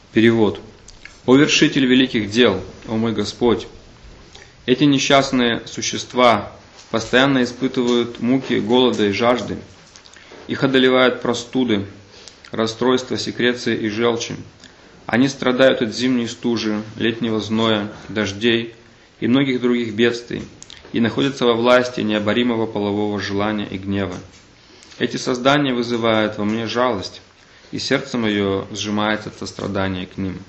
Перевод. «О вершитель великих дел, о мой Господь! Эти несчастные существа постоянно испытывают муки голода и жажды. Их одолевают простуды, расстройства секреции и желчи. Они страдают от зимней стужи, летнего зноя, дождей и многих других бедствий и находятся во власти необоримого полового желания и гнева. Эти создания вызывают во мне жалость, и сердце мое сжимается от сострадания к ним».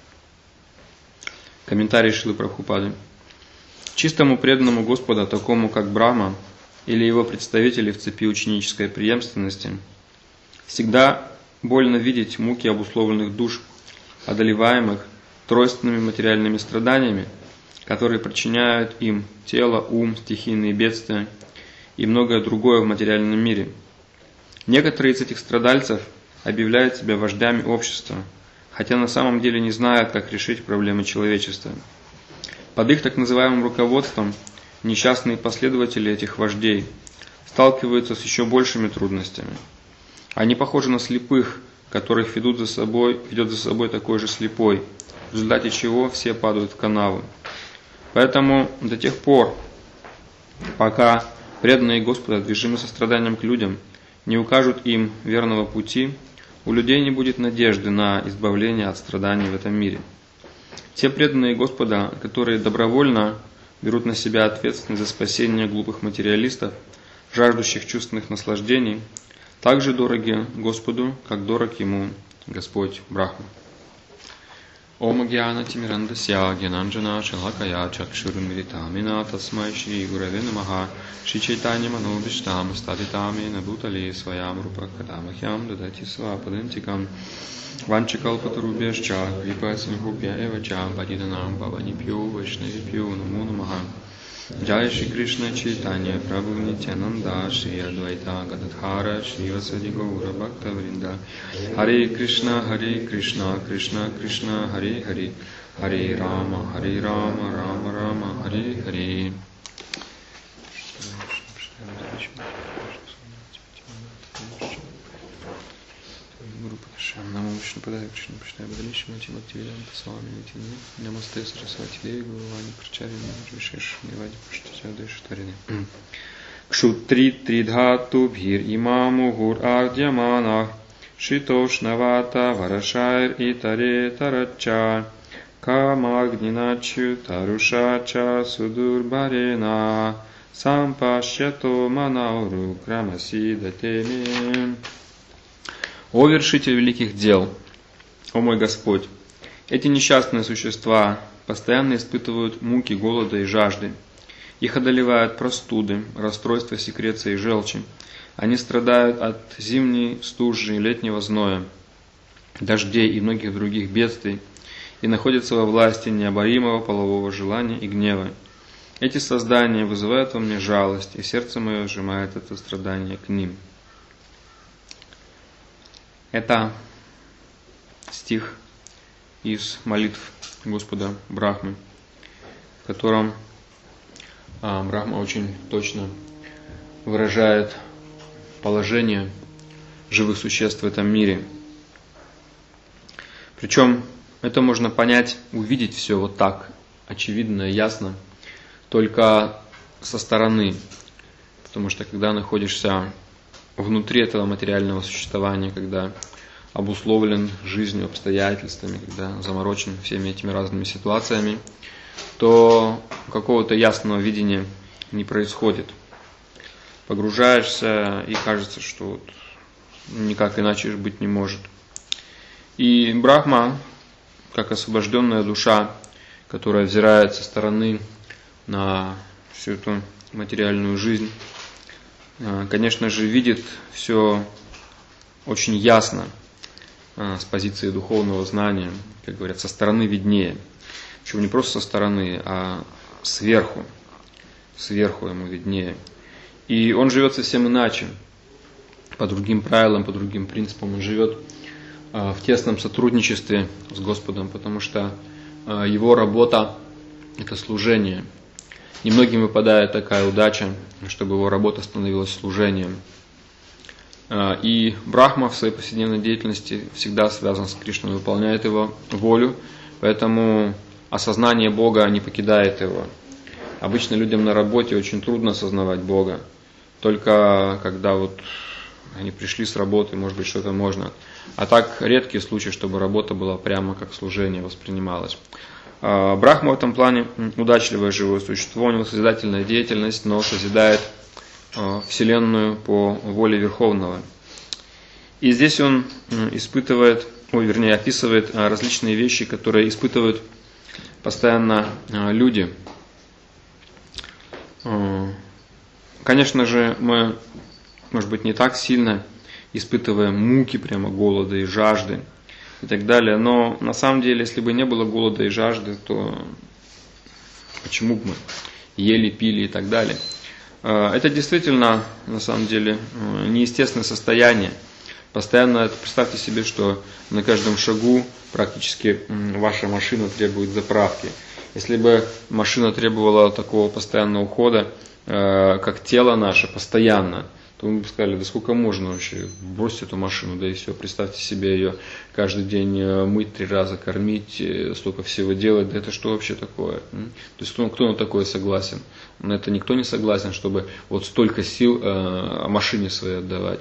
Комментарий Шрилы Прабхупады. Чистому преданному Господа, такому как Брахма или его представители в цепи ученической преемственности, всегда больно видеть муки обусловленных душ, одолеваемых тройственными материальными страданиями, которые причиняют им тело, ум, стихийные бедствия и многое другое в материальном мире. Некоторые из этих страдальцев объявляют себя вождями общества, хотя на самом деле не знают, как решить проблемы человечества. Под их так называемым руководством несчастные последователи этих вождей сталкиваются с еще большими трудностями. Они похожи на слепых, которых ведет за собой такой же слепой, в результате чего все падают в канаву. Поэтому до тех пор, пока преданные Господа, движимы состраданием к людям, не укажут им верного пути, у людей не будет надежды на избавление от страданий в этом мире. Те преданные Господа, которые добровольно берут на себя ответственность за спасение глупых материалистов, жаждущих чувственных наслаждений, также дороги Господу, как дорог Ему Господь Брахма. Ом Гьяна Тимирандасья Гьянанджана Шалакая Чакшурмиритамина Тасмай Шри Гураве Намаха Шри Чайтанья Манобиштам Стадитами Набутали Своям Рупакадамахьям Дадати Свападантикам Ванчикалпатарубьяшча Крипасинхупья Эвача Падиданам Баванипью Вайшнавипью Наму Намаха. Джай Шри Кришна Чайтанья Прабху Нитянанда Шри Адвайта Гададхара Шри Васади Гаура Бхакта Вринда. Харе Кришна Кришна Кришна Харе Харе Харе Рама Рама Рама Харе Харе. Наму Вишну Падая Кришна Пашная Бадалиши Матим Активиданта Свами Нитини Намасте Сарасвати Деви Гурувани Прачари Вишеш Нивади Паштачады Штарины. Кшутри Тридхату Бхир Имаму Гур Ардьяманах Шитошнавата Варашайр Итаре Тарача Камагниначу Тарушача Судурбарена Сампашято Манауру Крамаси Датеми. О вершитель великих дел, о мой Господь! Эти несчастные существа постоянно испытывают муки голода и жажды. Их одолевают простуды, расстройства секреции и желчи. Они страдают от зимней стужи, летнего зноя, дождей и многих других бедствий и находятся во власти необоримого полового желания и гнева. Эти создания вызывают во мне жалость, и сердце мое сжимает это страдание к ним. Это стих из молитв Господа Брахмы, в котором Брахма очень точно выражает положение живых существ в этом мире. Причем это можно понять, увидеть все вот так, очевидно и ясно, только со стороны. Потому что когда находишься внутри этого материального существования, когда обусловлен жизнью, обстоятельствами, когда заморочен всеми этими разными ситуациями, то какого-то ясного видения не происходит. Погружаешься, и кажется, что никак иначе быть не может. И Брахма, как освобожденная душа, которая взирает со стороны на всю эту материальную жизнь, конечно же, видит все очень ясно с позиции духовного знания, как говорят, со стороны виднее. Причем не просто со стороны, а сверху. Сверху ему виднее. И он живет совсем иначе, по другим правилам, по другим принципам. Он живет в тесном сотрудничестве с Господом, потому что его работа – это служение. Немногим выпадает такая удача, чтобы его работа становилась служением. И Брахма в своей повседневной деятельности всегда связан с Кришной, выполняет его волю, поэтому осознание Бога не покидает его. Обычно людям на работе очень трудно осознавать Бога. Только когда вот они пришли с работы, может быть, что-то можно. А так редкие случаи, чтобы работа была прямо как служение воспринималась. Брахма в этом плане удачливое живое существо, у него созидательная деятельность, но созидает Вселенную по воле Верховного. И здесь он описывает различные вещи, которые испытывают постоянно люди. Конечно же, мы, может быть, не так сильно испытываем муки, прямо голода и жажды и так далее, но на самом деле, если бы не было голода и жажды, то почему бы мы ели, пили и так далее? Это действительно, на самом деле, неестественное состояние. Постоянно, представьте себе, что на каждом шагу практически ваша машина требует заправки. Если бы машина требовала такого постоянного ухода, как тело наше, постоянно, то мы бы сказали, да сколько можно вообще, бросить эту машину, да и все. Представьте себе ее каждый день мыть 3 раза, кормить, столько всего делать, да это что вообще такое? То есть кто на такое согласен? На это никто не согласен, чтобы вот столько сил машине своей отдавать.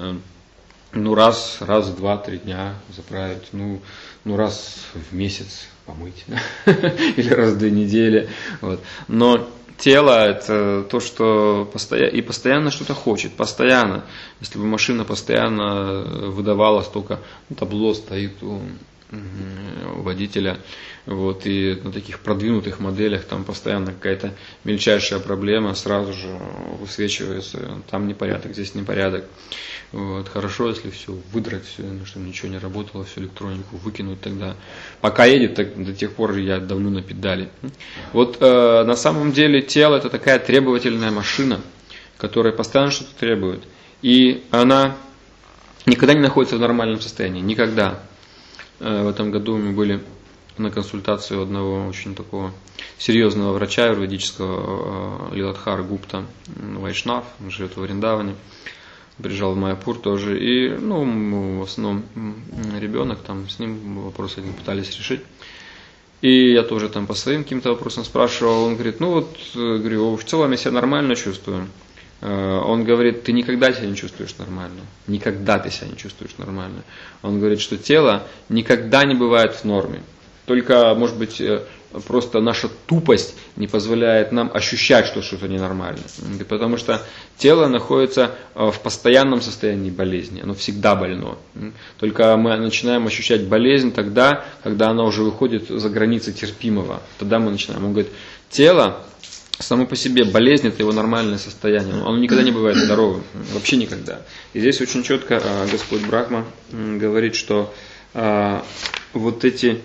Раз в 2-3 дня заправить, раз в месяц помыть, или раз в 2 недели. Вот. Но тело – это то, что постоянно что-то хочет, постоянно. Если бы машина постоянно выдавала столько, табло стоит у водителя, вот, и на таких продвинутых моделях там постоянно какая-то мельчайшая проблема сразу же высвечивается, там непорядок, здесь непорядок. Вот, хорошо, если все выдрать, все, чтобы ничего не работало, всю электронику выкинуть тогда. Пока едет, так, до тех пор я давлю на педали. Вот на самом деле тело это такая требовательная машина, которая постоянно что-то требует. И она никогда не находится в нормальном состоянии, никогда. В этом году мы были на консультации у одного очень такого серьезного врача аюрведического, Лиладхар Гупта, Вайшнав, он живет в Вриндаване, приезжал в Майяпур тоже, и в основном ребенок, там с ним вопрос один пытались решить. И я тоже там по своим каким-то вопросам спрашивал, он говорит, говорю, в целом я себя нормально чувствую. Он говорит, ты никогда себя не чувствуешь нормально. Никогда ты себя не чувствуешь нормально. Он говорит, что тело никогда не бывает в норме. Только, может быть, просто наша тупость не позволяет нам ощущать, что что-то ненормально. Потому что тело находится в постоянном состоянии болезни. Оно всегда больно. Только мы начинаем ощущать болезнь тогда, когда она уже выходит за границы терпимого. Тогда мы начинаем. Он говорит, тело само по себе, болезнь – это его нормальное состояние. Оно никогда не бывает здоровым. Вообще никогда. И здесь очень четко Господь Брахма говорит, что вот эти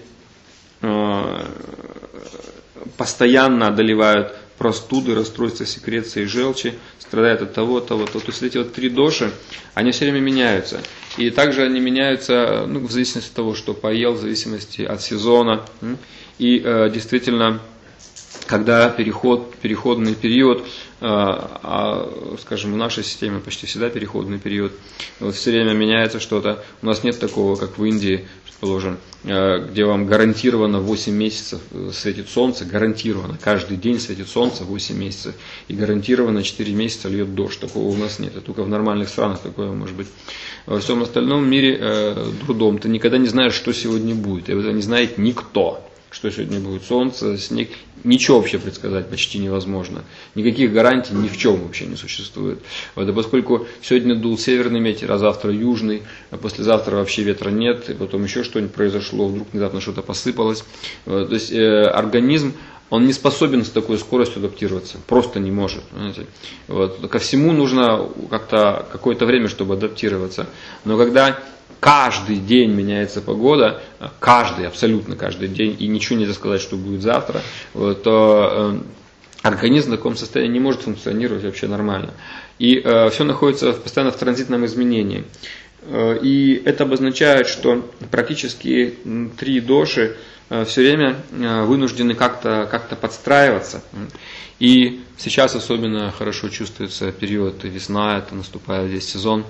постоянно одолевают простуды, расстройства секреции, желчи, страдают от того. То есть эти 3 доши, они все время меняются. И также они меняются в зависимости от того, что поел, в зависимости от сезона. И действительно, когда переходный период, скажем, в нашей системе почти всегда переходный период, все время меняется что-то. У нас нет такого, как в Индии, предположим, где вам гарантированно 8 месяцев светит солнце, гарантированно, каждый день светит солнце 8 месяцев, и гарантированно 4 месяца льет дождь. Такого у нас нет, это только в нормальных странах такое может быть. Во всем остальном мире трудом. Ты никогда не знаешь, что сегодня будет, и это не знает никто. Что сегодня будет, солнце, снег, ничего вообще предсказать почти невозможно. Никаких гарантий ни в чем вообще не существует. Вот, и поскольку сегодня дул северный ветер, а завтра южный, а послезавтра вообще ветра нет, и потом еще что-нибудь произошло, вдруг внезапно что-то посыпалось. Вот, то есть организм, он не способен с такой скоростью адаптироваться, просто не может. Вот, ко всему нужно как-то какое-то время, чтобы адаптироваться. Но когда каждый день меняется погода, абсолютно каждый день, и ничего нельзя сказать, что будет завтра, то организм в таком состоянии не может функционировать вообще нормально. И все находится постоянно в транзитном изменении. И это обозначает, что практически 3 доши все время вынуждены как-то подстраиваться. И сейчас особенно хорошо чувствуется период весна, это наступает здесь сезон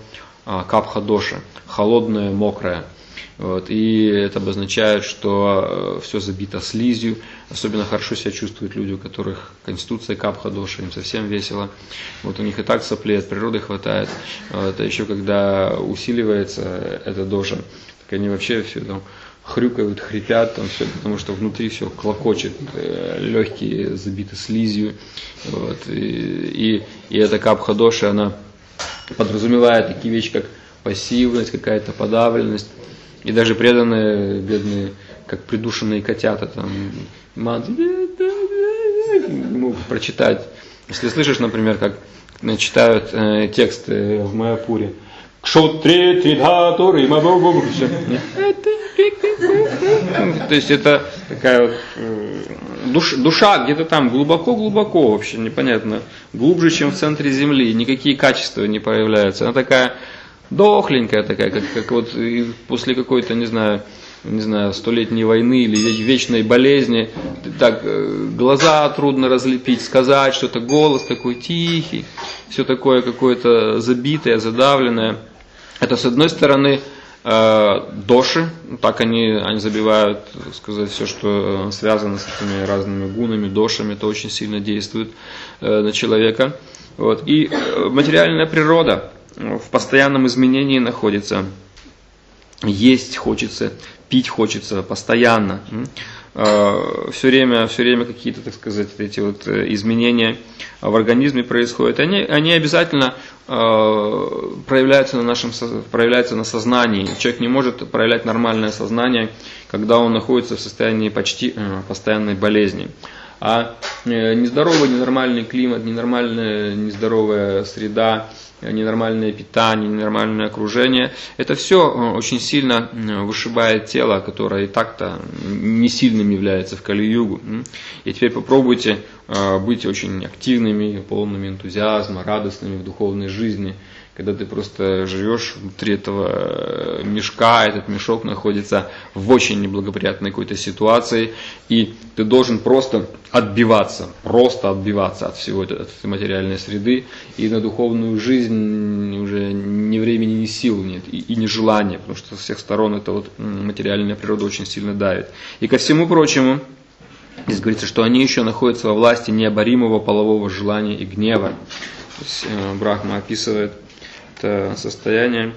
капха-доша, холодное, мокрое. Вот, и это обозначает, что все забито слизью. Особенно хорошо себя чувствуют люди, у которых конституция капха-доша, им совсем весело. Вот у них и так соплей от природы хватает. Вот, а еще когда усиливается эта доша, так они вообще все там хрюкают, хрипят, там все, потому что внутри все клокочет, легкие забиты слизью. Вот, и эта капха-доша, она подразумевает такие вещи, как пассивность, какая-то подавленность. И даже преданные, бедные, как придушенные котята, там, не могут прочитать. Если слышишь, например, как читают тексты в Майяпуре, Кшотри, Тридхату, Рима, то есть это такая вот душа где-то там глубоко-глубоко, вообще непонятно, глубже, чем в центре земли, никакие качества не проявляются. Она такая дохленькая такая, как вот после какой-то, не знаю, столетней войны или вечной болезни, так глаза трудно разлепить, сказать что-то, голос такой тихий, все такое какое-то забитое, задавленное. Это с одной стороны доши, так они забивают, сказать, все, что связано с этими разными гунами, дошами, это очень сильно действует на человека. Вот. И материальная природа в постоянном изменении находится. Есть хочется, пить хочется постоянно. Все время какие-то, так сказать, эти вот изменения в организме происходят. Они обязательно проявляются на сознании. Человек не может проявлять нормальное сознание, когда он находится в состоянии почти постоянной болезни. А нездоровый, ненормальный климат, нездоровая среда, ненормальное питание, ненормальное окружение, это все очень сильно вышибает тело, которое и так-то не сильным является в Кали-югу. И теперь попробуйте быть очень активными, полными энтузиазма, радостными в духовной жизни, когда ты просто живешь внутри этого мешка, этот мешок находится в очень неблагоприятной какой-то ситуации, и ты должен просто отбиваться от всего от этой материальной среды, и на духовную жизнь уже ни времени, ни сил нет, и ни желания, потому что со всех сторон эта вот материальная природа очень сильно давит. И ко всему прочему, здесь говорится, что они еще находятся во власти необоримого полового желания и гнева. То есть, Брахма описывает это состояние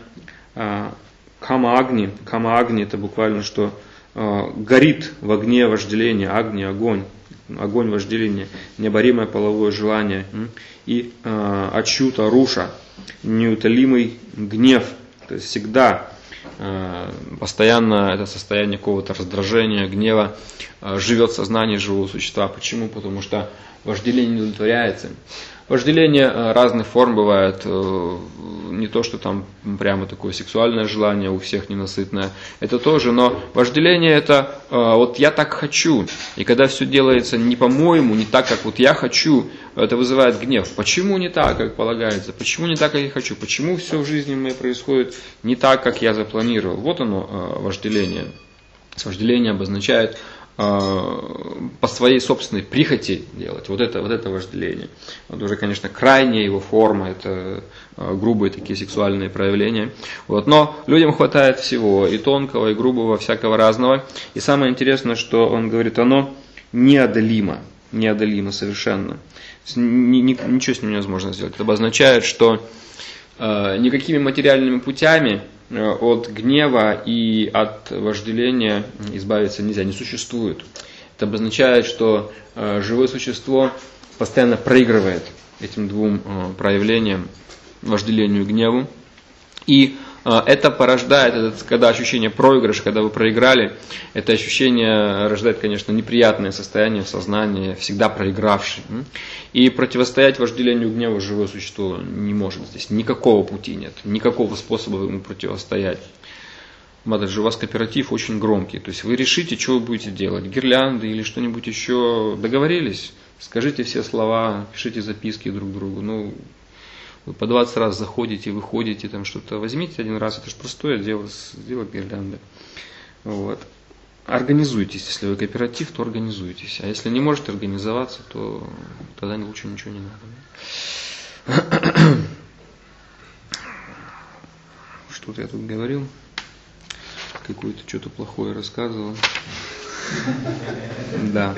кама-агни. Кама-агни это буквально, что горит в огне вожделения, агни, огонь вожделения, необоримое половое желание, и ачюта, руша, неутолимый гнев, то есть всегда, постоянно это состояние какого-то раздражения, гнева живет в сознании живого существа. Почему? Потому что вожделение не удовлетворяется. Вожделение разных форм бывает, не то, что там прямо такое сексуальное желание у всех ненасытное, это тоже, но вожделение это вот я так хочу, и когда все делается не по-моему, не так, как вот я хочу, это вызывает гнев. Почему не так, как полагается, почему не так, как я хочу, почему все в жизни моей происходит не так, как я запланировал. Вот оно, вожделение. Вожделение обозначает по своей собственной прихоти делать. Вот это вожделение. Вот уже, конечно, крайняя его форма, это грубые такие сексуальные проявления. Вот. Но людям хватает всего, и тонкого, и грубого, всякого разного. И самое интересное, что он говорит, оно неодолимо совершенно. Ничего с ним невозможно сделать. Это обозначает, что никакими материальными путями от гнева и от вожделения избавиться нельзя, не существует. Это обозначает, что живое существо постоянно проигрывает этим двум проявлениям, вожделению и гневу. И это порождает, когда ощущение проигрыша, когда вы проиграли, это ощущение рождает, конечно, неприятное состояние в сознании, всегда проигравший. И противостоять вожделению и гневу живое существо не может. Здесь никакого пути нет, никакого способа ему противостоять. Матаджи, у вас кооператив очень громкий, то есть вы решите, что вы будете делать, гирлянды или что-нибудь еще, договорились, скажите все слова, пишите записки друг другу, вы по 20 раз заходите, выходите, там что-то возьмите один раз, это же простое дело, сделать гирлянды. Вот. Организуйтесь, если вы кооператив, то организуйтесь. А если не можете организоваться, то тогда лучше ничего не надо. Тут я говорил, какое-то что-то плохое рассказывал. Да,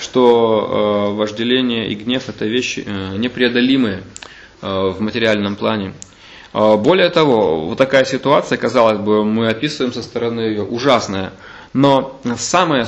что вожделение и гнев – это вещи непреодолимые в материальном плане. Более того, вот такая ситуация, казалось бы, мы описываем со стороны ее ужасная, но самое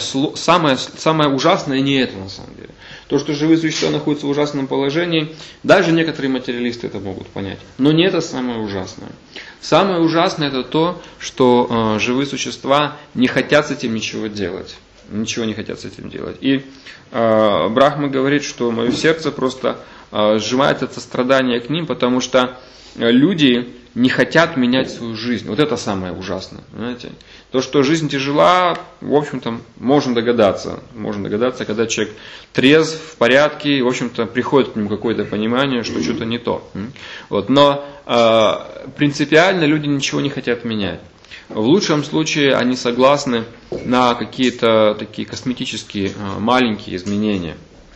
ужасное не это на самом деле. То, что живые существа находятся в ужасном положении, даже некоторые материалисты это могут понять, но не это самое ужасное. Самое ужасное это то, что живые существа не хотят с этим ничего делать. Ничего не хотят с этим делать. И Брахма говорит, что мое сердце просто сжимается от сострадания к ним, потому что люди не хотят менять свою жизнь. Вот это самое ужасное. Понимаете? То, что жизнь тяжела, в общем-то, можно догадаться. Можно догадаться, когда человек трезв, в порядке, и, в общем-то, приходит к нему какое-то понимание, что что-то не то. Вот. Но принципиально люди ничего не хотят менять. В лучшем случае они согласны на какие-то такие косметические маленькие изменения.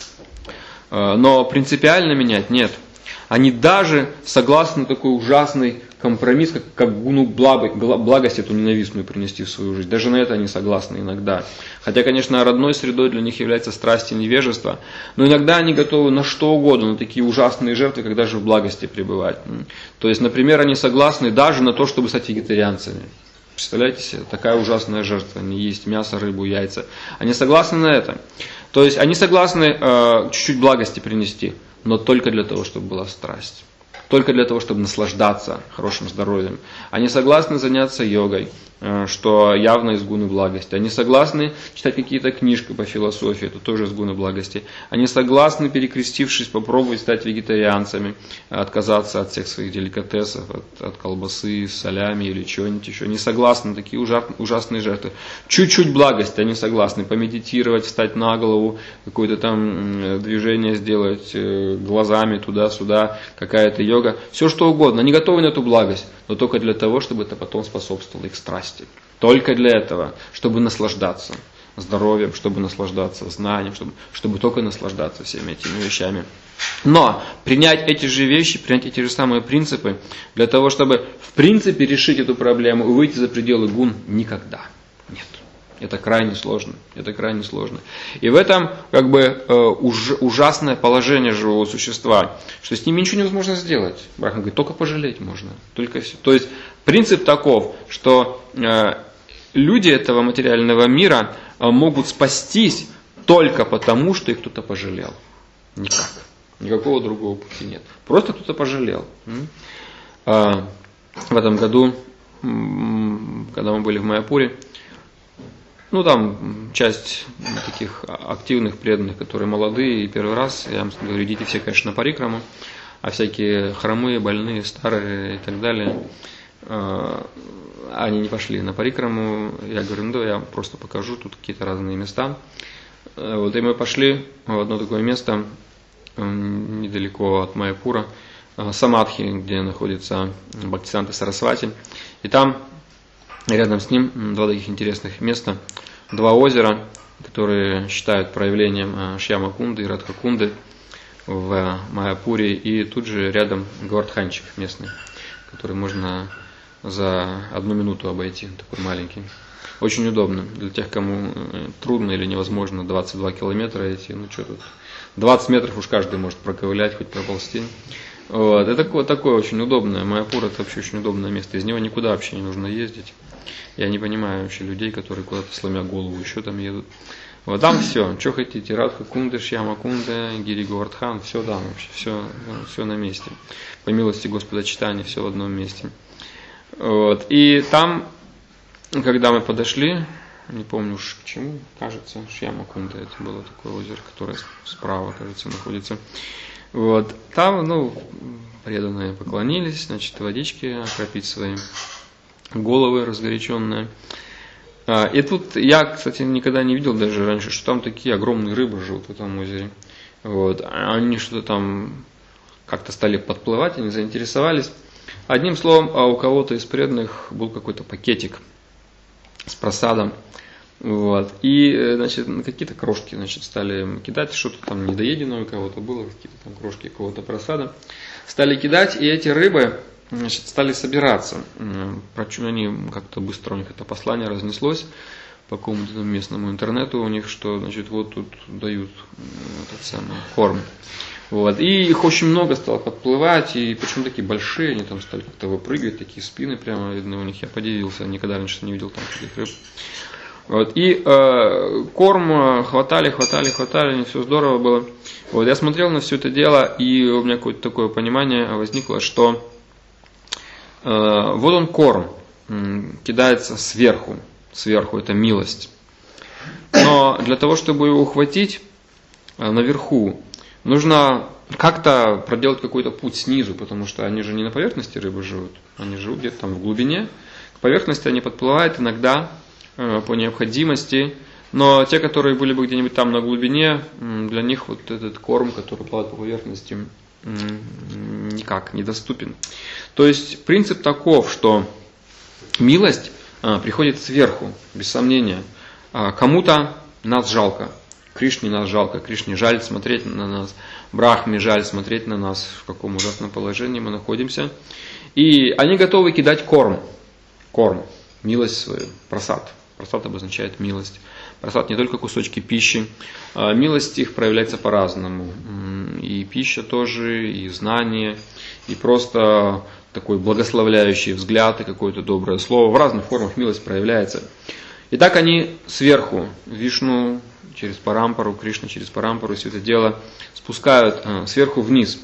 Но принципиально менять нет. Они даже согласны на такой ужасный компромисс, как гуну благость эту ненавистную принести в свою жизнь. Даже на это они согласны иногда. Хотя, конечно, родной средой для них является страсть и невежество. Но иногда они готовы на что угодно, на такие ужасные жертвы, когда же в благости пребывать. То есть, например, они согласны даже на то, чтобы стать вегетарианцами. Представляете себе, такая ужасная жертва, не есть мясо, рыбу, яйца. Они согласны на это. То есть они согласны чуть-чуть благости принести, но только для того, чтобы была страсть. Только для того, чтобы наслаждаться хорошим здоровьем. Они согласны заняться йогой, что явно из гуны благости. Они согласны читать какие-то книжки по философии, это тоже из гуны благости. Они согласны, перекрестившись, попробовать стать вегетарианцами, отказаться от всех своих деликатесов, от колбасы, солями или чего-нибудь еще. Они согласны на такие ужасные жертвы. Чуть-чуть благости они согласны, помедитировать, встать на голову, какое-то там движение сделать глазами туда-сюда, какая-то йога. Все что угодно. Они готовы на эту благость, но только для того, чтобы это потом способствовало их страсти. Только для этого, чтобы наслаждаться здоровьем, чтобы наслаждаться знанием, чтобы только наслаждаться всеми этими вещами. Но принять эти же вещи, принять эти же самые принципы, для того, чтобы в принципе решить эту проблему и выйти за пределы гун, никогда. Нет. Это крайне сложно. Это крайне сложно. И в этом как бы ужасное положение живого существа, что с ними ничего невозможно сделать. Брахма говорит, только пожалеть можно. Только все. То есть принцип таков, что люди этого материального мира могут спастись только потому, что их кто-то пожалел. Никак. Никакого другого пути нет. Просто кто-то пожалел. В этом году, когда мы были в Майяпуре, там часть таких активных, преданных, которые молодые и первый раз, я вам говорю, идите все, конечно, на парикраму, а всякие хромые, больные, старые и так далее, они не пошли на парикраму. Я говорю, я просто покажу, тут какие-то разные места. Вот, и мы пошли в одно такое место, недалеко от Майяпура, Самадхи, где находится Бхактисиданта Сарасвати, и там рядом с ним два таких интересных места, два озера, которые считают проявлением Шьямакунды и Радхакунды в Майяпуре, и тут же рядом Говардханчик местный, который можно за 1 минуту обойти, такой маленький. Очень удобно для тех, кому трудно или невозможно 22 километра идти, что тут, 20 метров уж каждый может проковылять, хоть проползти. Вот. Это такое очень удобное. Майяпур — это вообще очень удобное место. Из него никуда вообще не нужно ездить. Я не понимаю вообще людей, которые куда-то, сломя голову, еще там едут. Вот там все, что хотите, Радха-кунда, Шьяма-кунда, Гири Говардхан, все там вообще, все на месте. По милости Господа Чайтаньи, все в одном месте. Вот. И там, когда мы подошли, не помню уж к чему, кажется, Шьяма-кунда, это было такое озеро, которое справа, кажется, находится. Вот. Там, преданные поклонились, водички окропить свои головы разгоряченные. И тут я, кстати, никогда не видел даже раньше, что там такие огромные рыбы живут в этом озере. Вот. Они что-то там как-то стали подплывать, они заинтересовались. Одним словом, у кого-то из преданных был какой-то пакетик с просадом. Вот. И, какие-то крошки, стали кидать, что-то там недоеденное у кого-то было, какие-то там крошки какого-то просада. Стали кидать, и эти рыбы, значит, стали собираться. Они как-то быстро у них это послание разнеслось по какому-то местному интернету у них, что, значит, вот тут дают этот самый корм. Вот. И их очень много стало подплывать, и причем такие большие, они там стали как-то выпрыгивать, такие спины прямо видны у них. Я подивился, никогда раньше не видел там таких рыб. Вот. И корм хватали, все здорово было. Вот. Я смотрел на все это дело, и у меня какое-то такое понимание возникло, что вот он корм, кидается сверху это милость. Но для того, чтобы его ухватить наверху, нужно как-то проделать какой-то путь снизу, потому что они же не на поверхности рыбы живут, они живут где-то там в глубине. К поверхности они подплывают иногда по необходимости, но те, которые были бы где-нибудь там на глубине, для них вот этот корм, который плавает по поверхности, никак недоступен. То есть принцип таков, что милость приходит сверху, без сомнения. Кому-то нас жалко, Кришне нас жалко, Кришне жаль смотреть на нас, Брахме жаль смотреть на нас, в каком ужасном положении мы находимся. И они готовы кидать корм, милость свою, прасад. Прасад обозначает милость. Прасад не только кусочки пищи, милость их проявляется по-разному. И пища тоже, и знание, и просто такой благословляющий взгляд, и какое-то доброе слово. В разных формах милость проявляется. И так они сверху, Вишну через Парампару, Кришна через Парампару, все это дело спускают сверху вниз.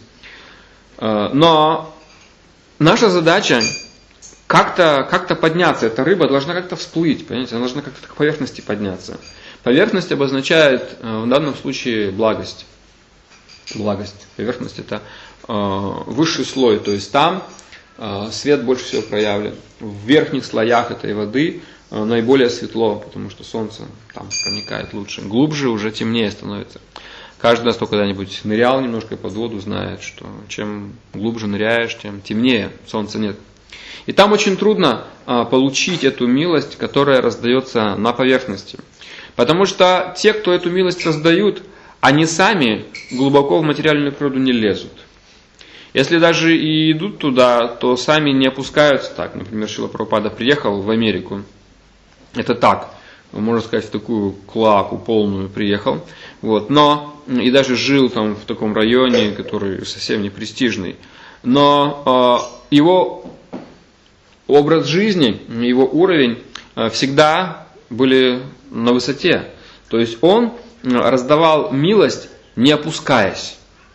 Но наша задача как-то подняться. Эта рыба должна как-то всплыть, понимаете? Она должна как-то к поверхности подняться. Поверхность обозначает в данном случае благость. Благость. Поверхность – это высший слой, то есть там свет больше всего проявлен. В верхних слоях этой воды наиболее светло, потому что солнце там проникает лучше. Глубже уже темнее становится. Каждый, кто когда-нибудь нырял немножко под воду, знает, что чем глубже ныряешь, тем темнее, солнца нет. И там очень трудно получить эту милость, которая раздается на поверхности. Потому что те, кто эту милость создают, они сами глубоко в материальную природу не лезут. Если даже и идут туда, то сами не опускаются так. Например, Шрила Прабхупада приехал в Америку. Это так, можно сказать, в такую клаку полную приехал. Вот. Но и даже жил там в таком районе, который совсем не престижный. Но его образ жизни, его уровень всегда были на высоте. То есть он раздавал милость, не опускаясь.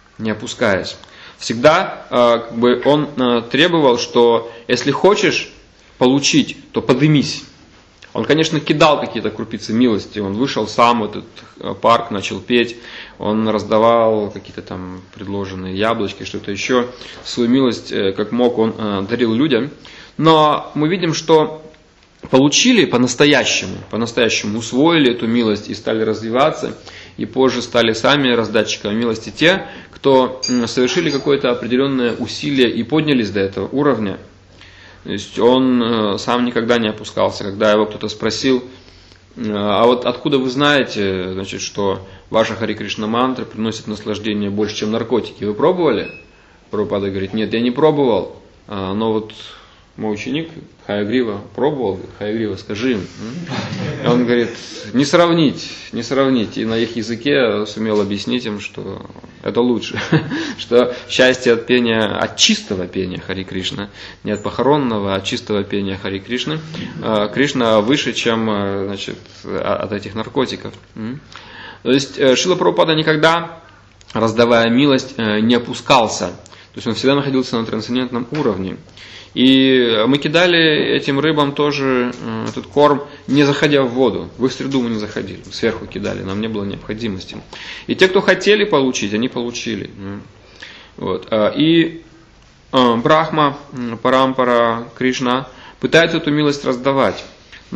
Всегда он требовал, что если хочешь получить, то подымись. Он, конечно, кидал какие-то крупицы милости. Он вышел сам в этот парк, начал петь. Он раздавал какие-то там предложенные яблочки, что-то еще. Свою милость, как мог, он дарил людям. Но мы видим, что получили по-настоящему усвоили эту милость и стали развиваться. И позже стали сами раздатчиками милости те, кто совершили какое-то определенное усилие и поднялись до этого уровня. То есть он сам никогда не опускался. Когда его кто-то спросил, а вот откуда вы знаете, значит, что ваша Хари Кришна мантра приносит наслаждение больше, чем наркотики? Вы пробовали? Прабхупада говорит, нет, я не пробовал, но вот мой ученик Хаягрива пробовал, Хаягрива, скажи им. И он говорит, не сравнить. И на их языке сумел объяснить им, что это лучше. Что счастье от пения, от чистого пения Хари Кришна, не от похоронного, а от чистого пения Хари Кришны, Кришна выше, чем, значит, от этих наркотиков. То есть Шрила Прабхупада никогда, раздавая милость, не опускался. То есть он всегда находился на трансцендентном уровне. И мы кидали этим рыбам тоже этот корм, не заходя в воду. В их среду мы не заходили, сверху кидали, нам не было необходимости. И те, кто хотели получить, они получили. Вот. И Брахма, Парампара, Кришна пытаются эту милость раздавать.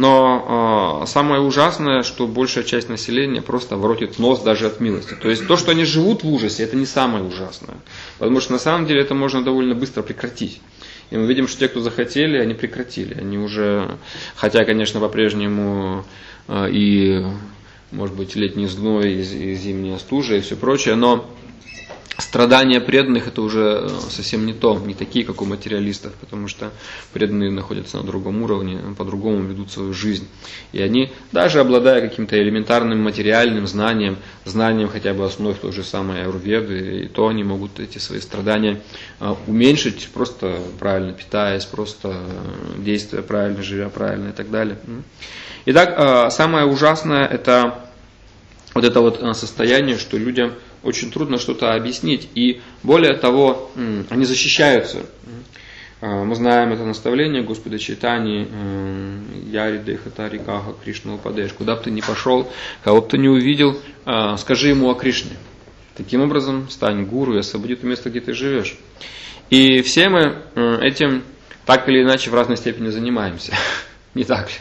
Но самое ужасное, что большая часть населения просто воротит нос даже от милости. То есть то, что они живут в ужасе, это не самое ужасное. Потому что на самом деле это можно довольно быстро прекратить. И мы видим, что те, кто захотели, они прекратили. Они уже, хотя, конечно, по-прежнему и, может быть, летний зной, и зимняя стужа, и все прочее, но страдания преданных это уже совсем не то, не такие, как у материалистов, потому что преданные находятся на другом уровне, по-другому ведут свою жизнь. И они, даже обладая каким-то элементарным материальным знанием хотя бы основ той же самой аюрведы, и то они могут эти свои страдания уменьшить, просто правильно питаясь, просто действуя правильно, живя правильно и так далее. Итак, самое ужасное это вот это вот состояние, что людям очень трудно что-то объяснить, и более того, они защищаются. Мы знаем это наставление Господа Чайтаньи, Яри Дехатари Каха Кришна Упадеш. Куда бы ты ни пошел, кого бы ты ни увидел, скажи ему о Кришне. Таким образом, стань гуру и освободи то место, где ты живешь. И все мы этим так или иначе в разной степени занимаемся. Не так ли?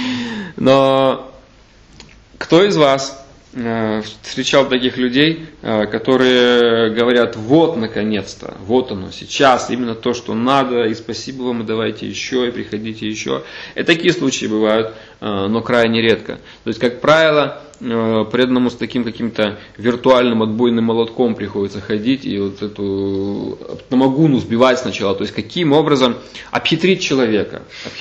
Но кто из вас встречал таких людей, которые говорят: вот наконец-то, вот оно сейчас, именно то, что надо, и спасибо вам, и давайте еще, и приходите еще. И такие случаи бывают, но крайне редко. То есть, как правило, преданному с таким каким-то виртуальным отбойным молотком приходится ходить и вот эту намагуну сбивать сначала. То есть, каким образом обхитрить человека.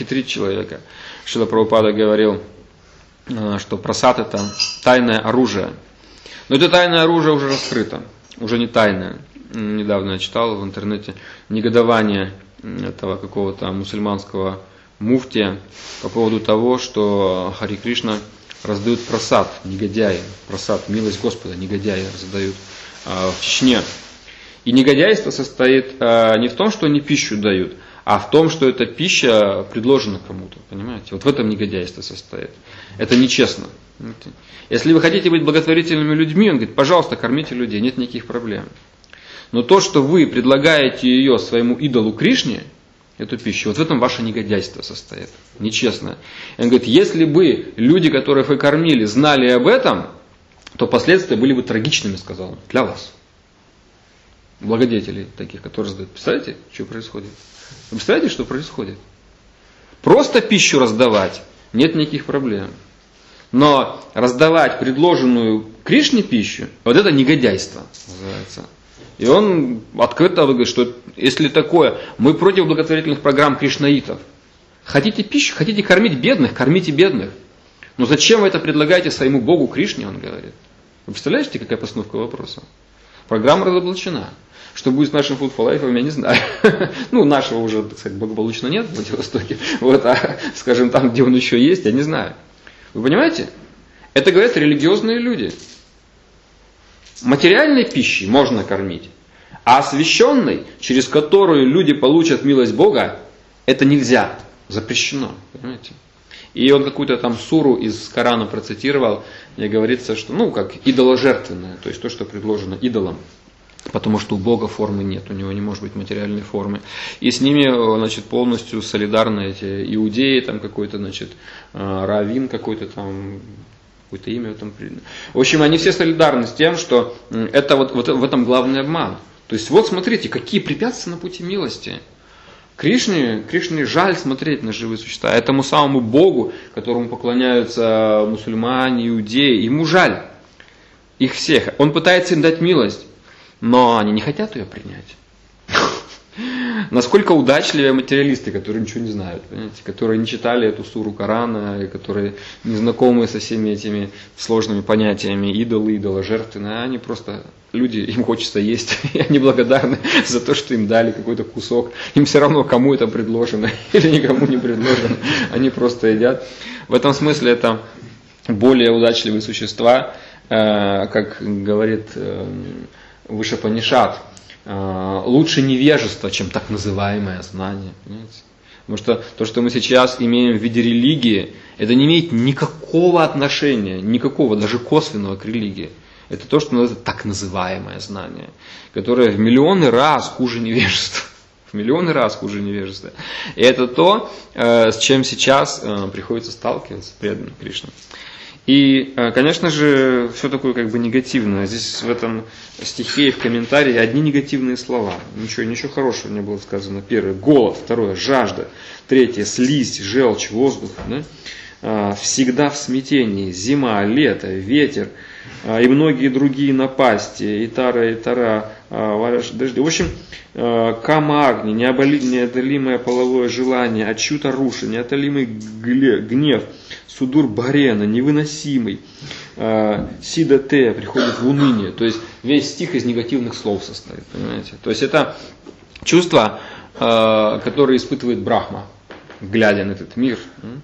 Шрила Прабхупада говорил, что прасад это тайное оружие. Но это тайное оружие уже раскрыто, уже не тайное. Недавно я читал в интернете негодование этого какого-то мусульманского муфтия по поводу того, что Хари Кришна раздают прасад, негодяи, прасад, милость Господа, негодяи раздают в Чечне. И негодяйство состоит не в том, что они пищу дают, а в том, что эта пища предложена кому-то, понимаете? Вот в этом негодяйство состоит. Это нечестно. Если вы хотите быть благотворительными людьми, он говорит: пожалуйста, кормите людей, нет никаких проблем. Но то, что вы предлагаете ее своему идолу Кришне, эту пищу, вот в этом ваше негодяйство состоит. Нечестно. И он говорит: если бы люди, которых вы кормили, знали об этом, то последствия были бы трагичными, сказал он, для вас. Благодетелей таких, которые раздают. Представляете, что происходит? Вы представляете, что происходит? Просто пищу раздавать, нет никаких проблем. Но раздавать предложенную Кришне пищу, вот это негодяйство называется. И он открыто говорит, что если такое, мы против благотворительных программ кришнаитов. Хотите пищу, хотите кормить бедных, кормите бедных. Но зачем вы это предлагаете своему Богу Кришне, он говорит. Вы представляете, какая постановка вопроса? Программа разоблачена. Что будет с нашим Food for Life, я не знаю. Ну, нашего уже, так сказать, благополучно нет в Владивостоке. Вот, а, скажем, там, где он еще есть, я не знаю. Вы понимаете? Это говорят религиозные люди. Материальной пищей можно кормить, а освященной, через которую люди получат милость Бога, это нельзя, запрещено. Понимаете? И он какую-то там суру из Корана процитировал, где говорится, что, ну, как идоложертвенное, то есть то, что предложено идолам. Потому что у Бога формы нет, у него не может быть материальной формы. И с ними, значит, полностью солидарны эти иудеи, там какой-то, значит, раввин какой-то там, какое-то имя там. В общем, они все солидарны с тем, что это вот в этом главный обман. То есть, вот смотрите, какие препятствия на пути милости. Кришне жаль смотреть на живые существа. Этому самому Богу, которому поклоняются мусульмане, иудеи, ему жаль их всех. Он пытается им дать милость. Но они не хотят ее принять. Насколько удачливые материалисты, которые ничего не знают, понимаете, которые не читали эту суру Корана, и которые не знакомы со всеми этими сложными понятиями идолы, идоложертвенные, они просто люди, им хочется есть, и они благодарны за то, что им дали какой-то кусок. Им все равно, кому это предложено или никому не предложено, они просто едят. В этом смысле это более удачливые существа, как говорит Вишапанишат, лучше невежество, чем так называемое знание. Понимаете? Потому что то, что мы сейчас имеем в виде религии, это не имеет никакого отношения, никакого, даже косвенного к религии. Это то, что называется так называемое знание, которое в миллионы раз хуже невежества. В миллионы раз хуже невежества. И это то, с чем сейчас приходится сталкиваться преданным Кришне. И, конечно же, все такое как бы негативное. Здесь в этом стихе и в комментарии одни негативные слова. Ничего хорошего не было сказано. Первое — голод. Второе — жажда. Третье — слизь, желчь, воздух. Да? Всегда в смятении. Зима, лето, ветер и многие другие напасти. И тара, дожди. В общем, камагни, неодолимое половое желание, отчута руша, неотолимый гнев, судур барена, невыносимый, сида те, приходит в уныние. То есть весь стих из негативных слов состоит, понимаете. То есть это чувства, которые испытывает Брахма, глядя на этот мир.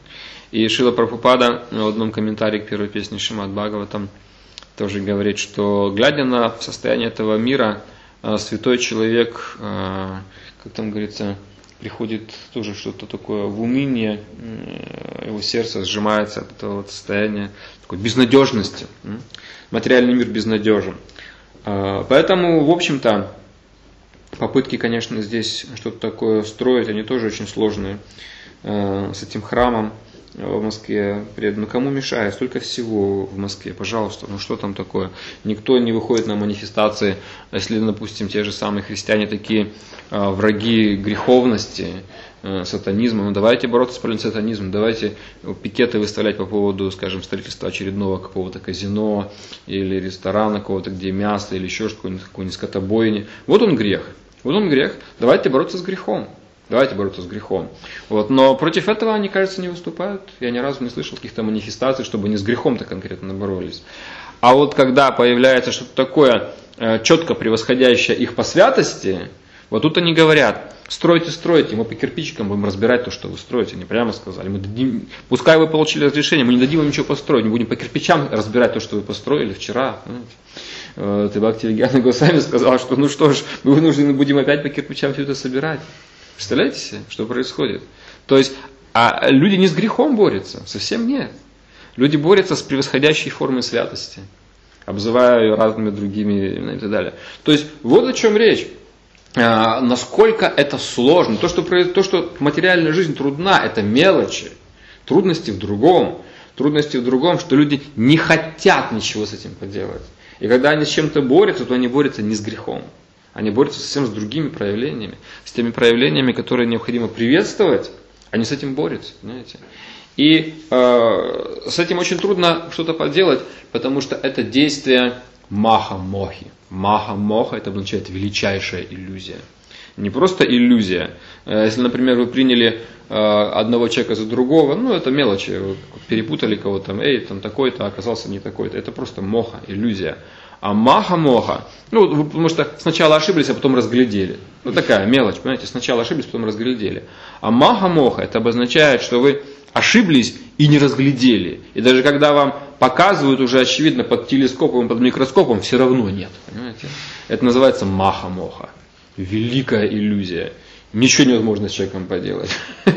И Шрила Прабхупада в одном комментарии к первой песне Шримад Бхагаватам тоже говорит, что глядя на состояние этого мира, святой человек, как там говорится, приходит тоже что-то такое в уныние, его сердце сжимается от этого состояния такой безнадежности. Материальный мир безнадежен. Поэтому, в общем-то, попытки, конечно, здесь что-то такое строить, они тоже очень сложные. С этим храмом в Москве предан. Кому мешает? Столько всего в Москве, пожалуйста. Ну что там такое? Никто не выходит на манифестации, если, допустим, те же самые христиане такие враги греховности, сатанизма. Ну давайте бороться с сатанизмом, давайте пикеты выставлять по поводу, скажем, строительства очередного какого-то казино или ресторана какого-то, где мясо или еще что-нибудь, какой-нибудь скотобойни. Вот он грех. Вот он грех. Давайте бороться с грехом. Давайте бороться с грехом. Вот. Но против этого они, кажется, не выступают. Я ни разу не слышал каких-то манифестаций, чтобы они с грехом-то конкретно боролись. А вот когда появляется что-то такое, четко превосходящее их по святости, вот тут они говорят: стройте, стройте, мы по кирпичикам будем разбирать то, что вы строите. Они прямо сказали: мы дадим, пускай вы получили разрешение, мы не дадим вам ничего построить, мы будем по кирпичам разбирать то, что вы построили вчера. Вот, и Бхактивиданта Госвами сказал, что ну что ж, мы вынуждены будем опять по кирпичам все это собирать. Представляете себе, что происходит? То есть, люди не с грехом борются, совсем нет. Люди борются с превосходящей формой святости, обзывая ее разными другими и так далее. То есть, вот о чем речь. Насколько это сложно. То, что материальная жизнь трудна, это мелочи. Трудности в другом. Трудности в другом, что люди не хотят ничего с этим поделать. И когда они с чем-то борются, то они борются не с грехом. Они борются совсем с другими проявлениями. С теми проявлениями, которые необходимо приветствовать, они с этим борются. Понимаете? И с этим очень трудно что-то поделать, потому что это действие маха-мохи. Маха-моха — это означает величайшая иллюзия. Не просто иллюзия. Если, например, вы приняли одного человека за другого, ну это мелочи, вы перепутали кого-то, там такой-то, оказался не такой-то. Это просто моха, иллюзия. А маха-моха, ну, потому что сначала ошиблись, а потом разглядели. Ну, такая мелочь, понимаете, сначала ошиблись, потом разглядели. А маха-моха, это обозначает, что вы ошиблись и не разглядели. И даже когда вам показывают уже очевидно под телескопом, под микроскопом, все равно нет. Понимаете? Это называется маха-моха. Великая иллюзия. Ничего невозможно с человеком поделать.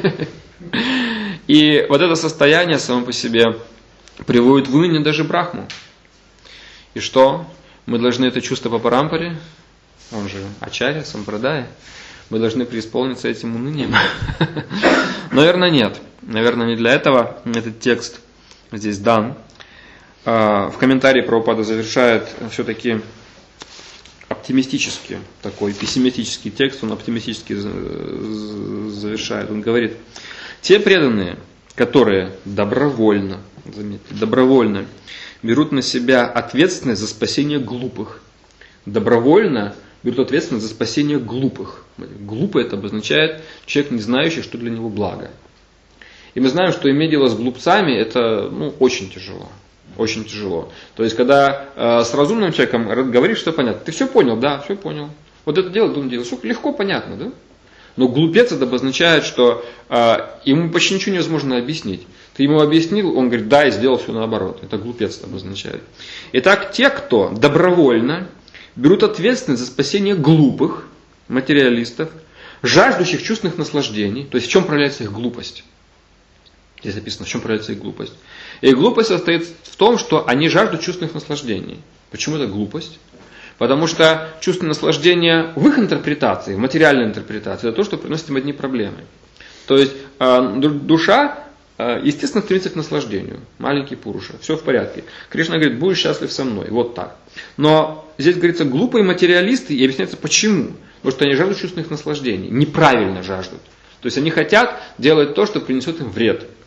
И вот это состояние само по себе приводит в уныние даже Брахму. И что? Мы должны это чувство по парампаре, он же ачарья, сампрадая, мы должны преисполниться этим унынием? Наверное, нет. Наверное, не для этого этот текст здесь дан. В комментарии Прабхупада завершает все-таки оптимистический, такой пессимистический текст, он оптимистически завершает. Он говорит: те преданные, которые добровольно, заметьте, добровольно берут на себя ответственность за спасение глупых. Добровольно берут ответственность за спасение глупых. Глупый — это обозначает человек, не знающий, что для него благо. И мы знаем, что иметь дело с глупцами — это очень тяжело. Очень тяжело. То есть, когда с разумным человеком говоришь, что понятно. Ты все понял? Да, все понял. Вот это дело, думаю, дело. Все легко понятно, да? Но глупец — это обозначает, что ему почти ничего невозможно объяснить. Ты ему объяснил, он говорит: да, и сделал все наоборот. Это глупец это обозначает. Итак, те, кто добровольно берут ответственность за спасение глупых материалистов, жаждущих чувственных наслаждений, то есть в чем проявляется их глупость? Здесь написано, в чем проявляется их глупость. Их глупость состоит в том, что они жаждут чувственных наслаждений. Почему это глупость? Потому что чувственное наслаждение в их интерпретации, в материальной интерпретации, это то, что приносит им одни проблемы. То есть душа, естественно, стремится к наслаждению. Маленький Пуруша, все в порядке. Кришна говорит: будешь счастлив со мной. Вот так. Но здесь говорится, глупые материалисты, и объясняется почему. Потому что они жаждут чувственных наслаждений. Неправильно жаждут. То есть они хотят делать то, что принесет им вред.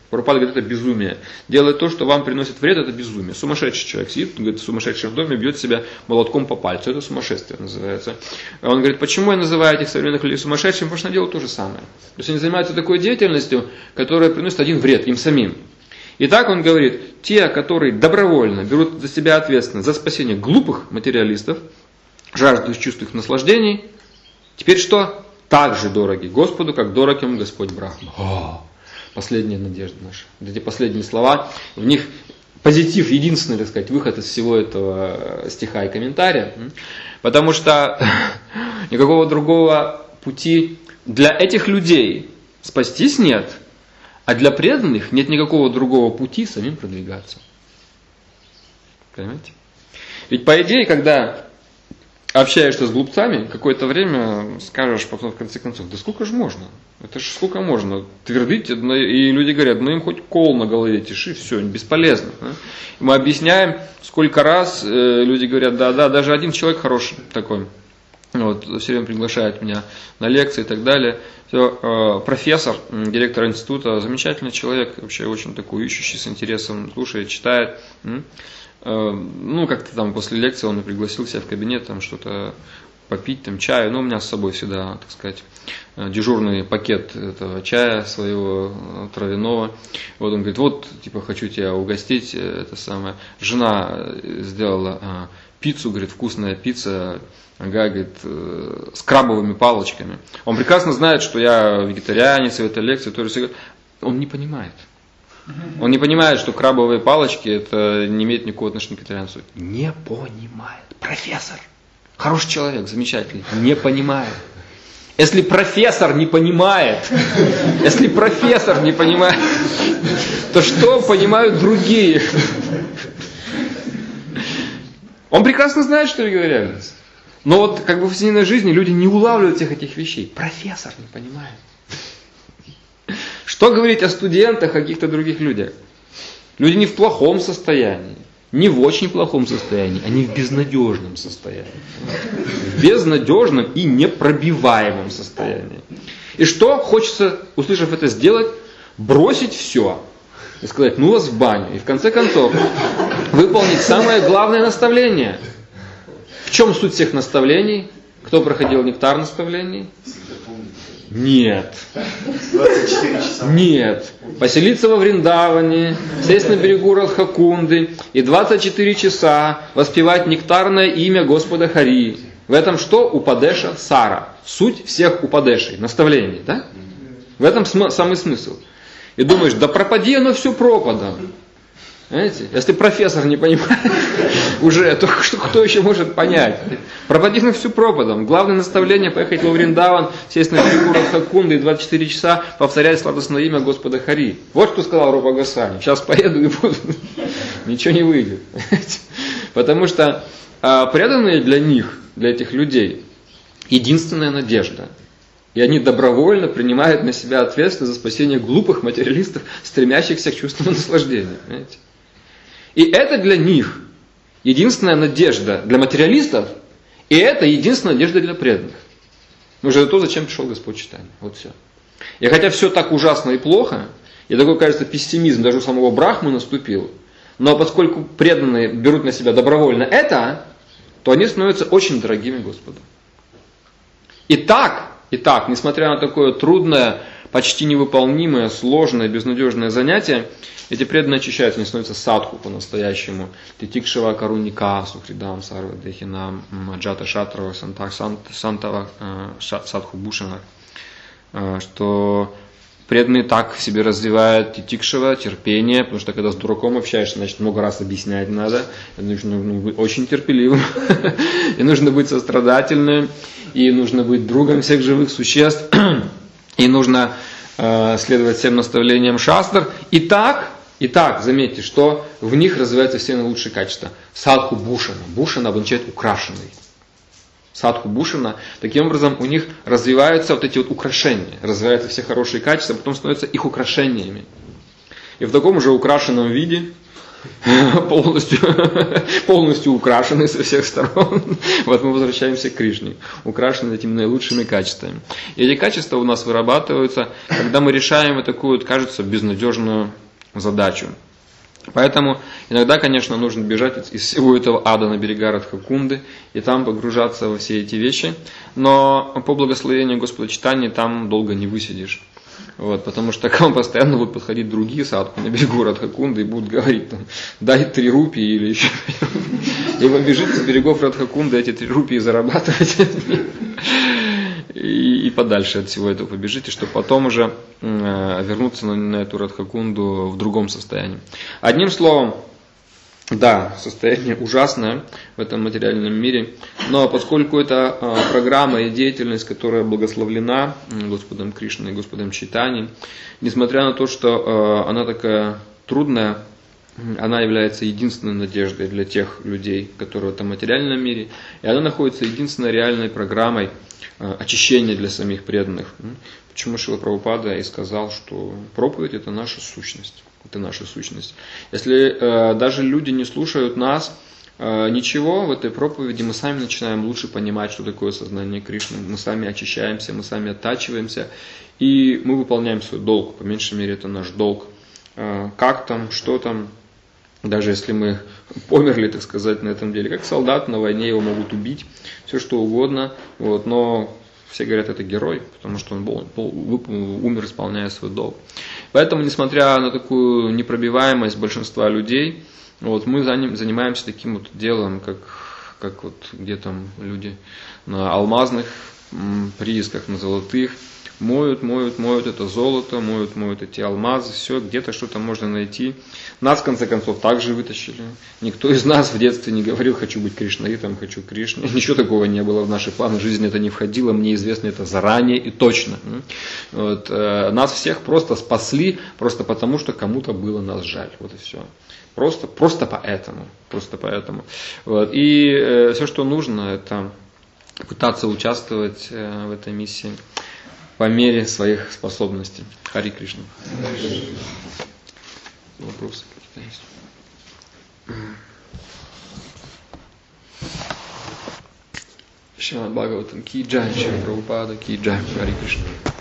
Прабхупада говорит, это безумие. Делать то, что вам приносит вред, это безумие. Сумасшедший человек сидит, говорит, сумасшедший в доме, бьет себя молотком по пальцу. Это сумасшествие называется. Он говорит, почему я называю этих современных людей сумасшедшими? Потому что они делают то же самое. То есть они занимаются такой деятельностью, которая приносит один вред им самим. Итак, он говорит, те, которые добровольно берут за себя ответственность за спасение глупых материалистов, жаждущих чувственных наслаждений, теперь что? Так же дороги Господу, как дорог им Господь Брахма. Последняя надежда наша. Вот эти последние слова, в них позитив, единственный, так сказать, выход из всего этого стиха и комментария. Потому что никакого другого пути для этих людей спастись нет. А для преданных нет никакого другого пути самим продвигаться. Понимаете? Ведь по идее, когда общаешься с глупцами, какое-то время скажешь, потом в конце концов, да сколько же можно? Это же сколько можно твердить, и люди говорят, ну им хоть кол на голове тиши, все, бесполезно. И мы объясняем, сколько раз люди говорят, да, даже один человек хороший такой. Вот, все время приглашает меня на лекции и так далее. Все, профессор, директор института, замечательный человек, вообще очень такой ищущий, с интересом, слушает, читает. Ну, как-то там после лекции он пригласил себя в кабинет, там что-то попить, там чаю. Ну, у меня с собой всегда, так сказать, дежурный пакет этого чая своего травяного. Вот он говорит, вот, типа, хочу тебя угостить, это самое. Жена сделала пиццу, говорит, вкусная пицца, ага, говорит, с крабовыми палочками. Он прекрасно знает, что я вегетарианец, в этой лекции тоже. Он не понимает. Он не понимает, что крабовые палочки это не имеет никакого отношения к вегетарианству. Не понимает. Профессор. Хороший человек, замечательный. Не понимает. Если профессор не понимает, то что понимают другие? Он прекрасно знает, что вегетарианец. Но вот как бы в повседневной жизни люди не улавливают всех этих вещей. Профессор не понимает. Что говорить о студентах, о каких-то других людях? Люди не в плохом состоянии, не в очень плохом состоянии, они в безнадежном состоянии. В безнадежном и непробиваемом состоянии. И что хочется, услышав это, сделать? Бросить все. И сказать, ну вас в баню. И в конце концов, выполнить самое главное наставление. В чем суть всех наставлений? Кто проходил нектар наставлений? Нет. 24 часа. Нет. Поселиться во Вриндаване, сесть на берегу Радхакунды и 24 часа воспевать нектарное имя Господа Хари. В этом что? Упадеша Сара. Суть всех упадешей, наставлений. Да? В этом самый смысл. И думаешь, да пропади оно все пропадом. Знаете, если профессор не понимает уже, то кто еще может понять? Пропади на всю пропадом. Главное наставление поехать во Вриндаван, сесть на берегу Радхакунды и 24 часа повторять сладостное имя Господа Хари. Вот что сказал Рупа Госвами. Сейчас поеду и буду. Ничего не выйдет. Потому что преданные для них, для этих людей, единственная надежда. И они добровольно принимают на себя ответственность за спасение глупых материалистов, стремящихся к чувственному наслаждению. Понимаете? И это для них единственная надежда для материалистов, и это единственная надежда для преданных. Ну же то, зачем пришел Господь читания. Вот все. И хотя все так ужасно и плохо, и такой, кажется, пессимизм даже у самого Брахмы наступил, но поскольку преданные берут на себя добровольно это, то они становятся очень дорогими Господу. Итак, несмотря на такое трудное, почти невыполнимое, сложное, безнадежное занятие, эти преданные очищаются, они становятся садху по-настоящему. Титикшива каруника, сухридам, сарвадехинам, джата шатрава, сантава, садху бушана. Что преданные так в себе развивают титикшива, терпение, потому что когда с дураком общаешься, значит много раз объяснять надо. Нужно быть очень терпеливым, и нужно быть сострадательным, и нужно быть другом всех живых существ, и нужно следовать всем наставлениям шастр. Итак, заметьте, что в них развиваются все наилучшие качества. Садху бушана. Бушана обозначает украшенный. Садху бушана. Таким образом, у них развиваются вот эти вот украшения. Развиваются все хорошие качества, потом становятся их украшениями. И в таком же украшенном виде полностью украшены со всех сторон. Вот мы возвращаемся к Кришне, украшены этими наилучшими качествами. И эти качества у нас вырабатываются, когда мы решаем такую, кажется, безнадежную задачу. Поэтому иногда, конечно, нужно бежать из всего этого ада на берега Радхакунды и там погружаться во все эти вещи. Но по благословению Господа Чайтаньи там долго не высидишь. Вот, потому что к вам постоянно будут подходить другие садху на берегу Радхакунды и будут говорить, там, дай 3 рупии или еще. И вы бежите с берегов Радхакунды эти 3 рупии зарабатывать. И подальше от всего этого побежите, чтобы потом уже вернуться на эту Радхакунду в другом состоянии. Одним словом, да, состояние ужасное в этом материальном мире, но поскольку это программа и деятельность, которая благословлена Господом Кришной и Господом Чайтаньей, несмотря на то, что она такая трудная, она является единственной надеждой для тех людей, которые в этом материальном мире, и она находится единственной реальной программой очищения для самих преданных. Почему Шрила Прабхупада и сказал, что проповедь – это наша сущность. Это наша сущность. Если даже люди не слушают нас, ничего, в этой проповеди мы сами начинаем лучше понимать, что такое сознание Кришны. Мы сами очищаемся, мы сами оттачиваемся, и мы выполняем свой долг. По меньшей мере, это наш долг. Как там, что там, даже если мы померли, так сказать, на этом деле, как солдат на войне, его могут убить, все что угодно, вот, но все говорят, это герой, потому что он умер, исполняя свой долг. Поэтому, несмотря на такую непробиваемость большинства людей, вот, мы занимаемся таким вот делом, как вот где там люди на алмазных приисках, на золотых, моют это золото, моют эти алмазы, все, где-то что-то можно найти. Нас, в конце концов, также вытащили. Никто из нас в детстве не говорил, хочу быть Кришнаитом, хочу Кришне. Ничего такого не было в наши планы жизни, это не входило, мне известно это заранее и точно. Вот. Нас всех просто спасли, просто потому, что кому-то было нас жаль. Вот и все. Просто поэтому. Вот. И все, что нужно, это пытаться участвовать в этой миссии по мере своих способностей. Хари Кришна. Вопросы какие-то есть? Шримад Бхагаватам ки джай, Шрила Прабхупада ки джай, Хари Кришна.